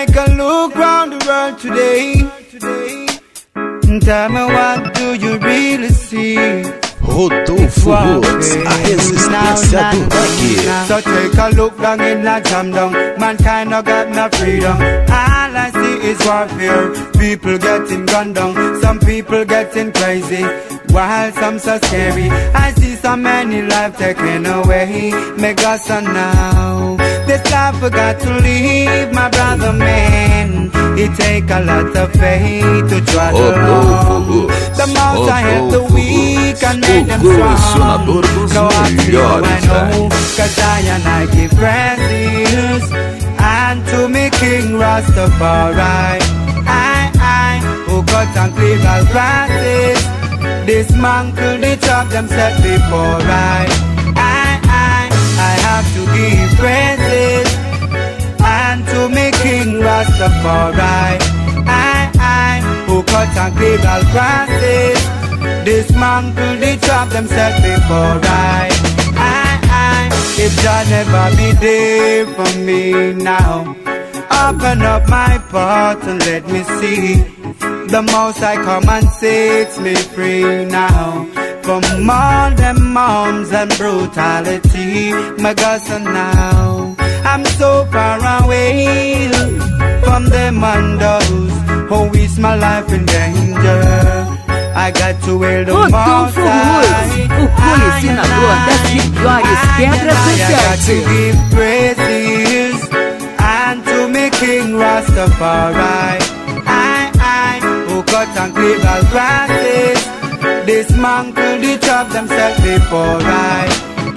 take a look round the world today. Tell me, what do you really see? Rodolfo Woods, a resistência do reggae. So take a look down in that jam down. Mankind no got no freedom. All I see is warfare. People getting gunned down. Some people getting crazy, while some so scary. I see so many lives taken away. Make us now. This life we got to live, my brother man. It take a lot of faith to travel along. The most I help the weak and make them strong. No I know, cause I give praises. And to me King Rastafari, I who cut and cleave all grasses. Dismantle the chop them set before I have to give praises. And to me King Rastafari, I who cut and cleave all grasses. Dismantle the chop them set before I if Jah never be there for me now, open up my heart and let me see. The most I come and sets me free now from all them moms and brutality. My God, so now I'm so far away from them and those who wish my life in danger. I got to wear the most high. O colecionador das melhores pedras do I got to give praises and to me King Rastafari, I who cut and cleave all grasses. Dismantle the chop them set before I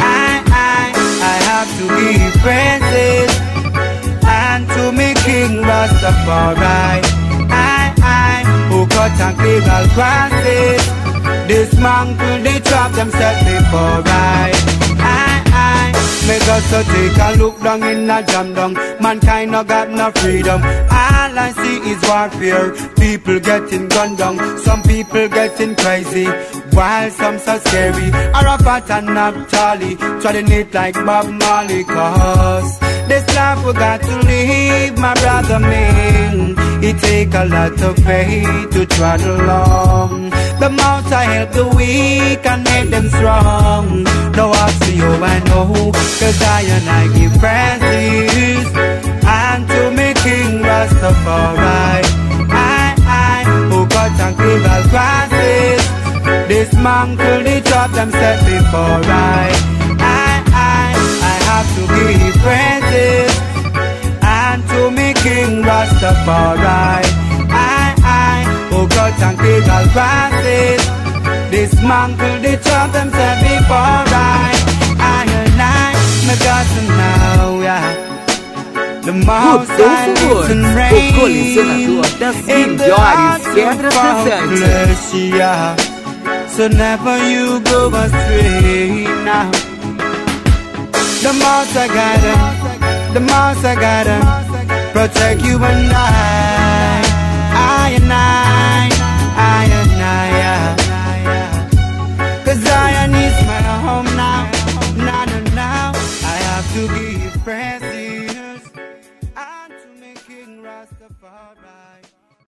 have to give praises and to me King Rastafari, I who cut and cleave all grasses. Dismantle the trap them set before I make us so take a look down in a jam down. Mankind no got no freedom. All I see is warfare. People getting gunned down. Some people getting crazy, while some so scary. Arafat and Naphtali treading it like Bob Marley. Cause this life we got to live, my brother man. It take a lot of faith to trot along. The most I help the weak and make them strong. No ask me how I know, cause I give praises. And to me King Rastafari, I who cut and cleave all grasses. Dismantle the chop them set before I have to give praises. And to me King Rastafari, I who cut and cleave all grasses. Dismantle the chop them set before I my God now, yeah. The most I listen rain, o colecionador das melhores pedras dançantes. Yeah. So never you go astray now. The most I got him, the most I got him. Protect you and I